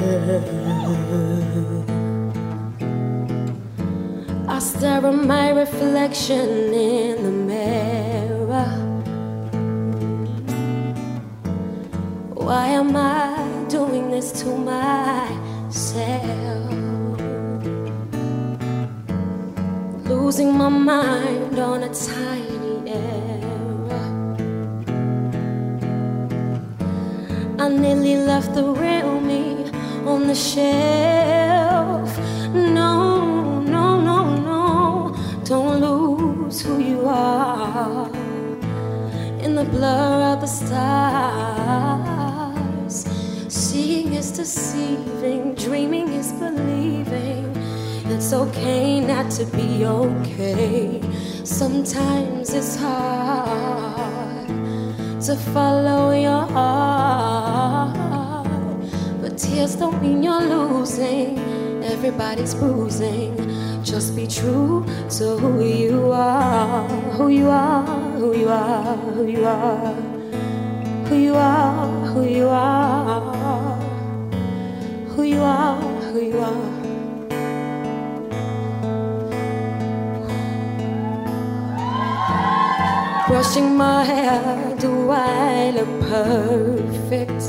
I stare at my reflection in the mirror. Why am I doing this to myself? Losing my mind on a tiny error. I nearly left the real me on the shelf. No, no, no, no, don't lose who you are in the blur of the stars. Seeing is deceiving, dreaming is believing. It's okay not to be okay. Sometimes it's hard to follow your heart, but tears don't mean you're losing. Everybody's bruising. Just be true to who you are, who you are, who you are, who you are, who you are, who you are, who you are, who you are. Brushing my hair, do I look perfect?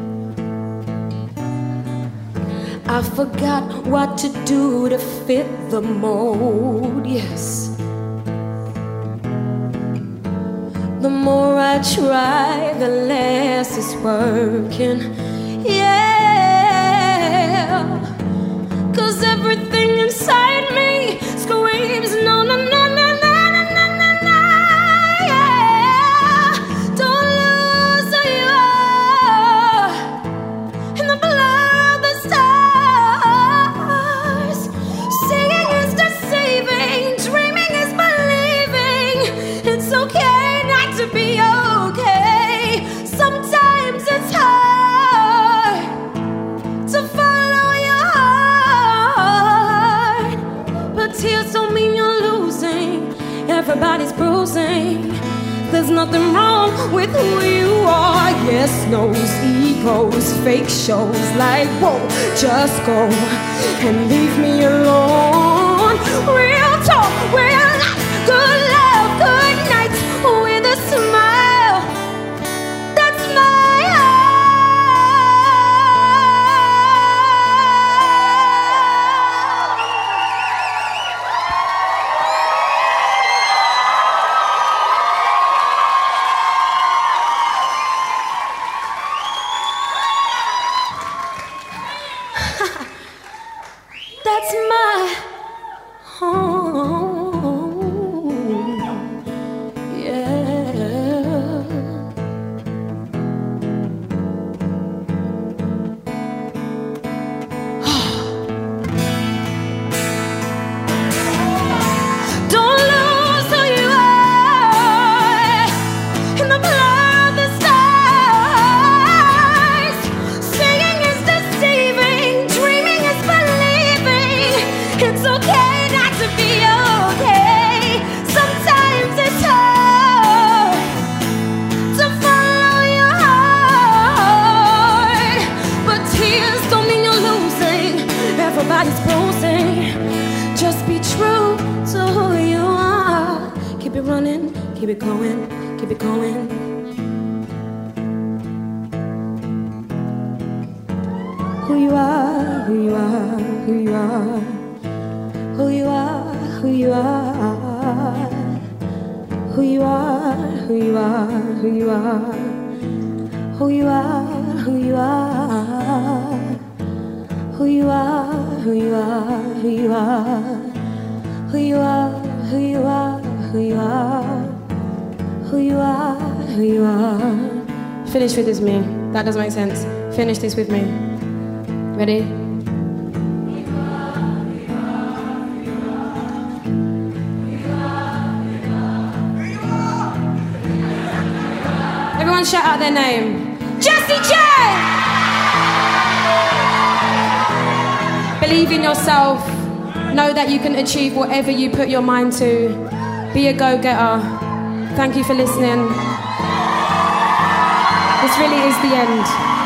I forgot what to do to fit the mold, yes. The more I try, the less it's working, yeah. 'Cause everything inside me screams no, no, no, no, no, no, no, no, no, yeah. Don't lose who you are in the blur of the stars. Seeing is deceiving, dreaming is believing. It's okay not to be okay. Sometimes it's hard to follow your heart, but tears don't mean you're losing. Everybody's bruising. There's nothing wrong with who you are. Yes, no's, egos, fake shows. Like, whoa, just go and leave me alone. Real talk, real life, good love, good nights with a smile. That's my that's my home, yeah. Don't lose who you are in the blur of the stars. Singing is deceiving, dreaming is believing. It's okay not to be okay. Sometimes it's hard to follow your heart, but tears don't mean you're losing. Everybody's bruising. Just be true to who you are. Keep it running, keep it going, keep it going. Who you are, who you are, who you are, who you are, who you are, who you are, who you are, who you are, who you are, who you are, who you are, who you are, who you are, who you are, who you are, who you are, who you are, who you are. Finish with this me. That doesn't make sense. Finish this with me. Ready? Everyone shout out their name. Jessie J! Believe in yourself. Know that you can achieve whatever you put your mind to. Be a go-getter. Thank you for listening. This really is the end.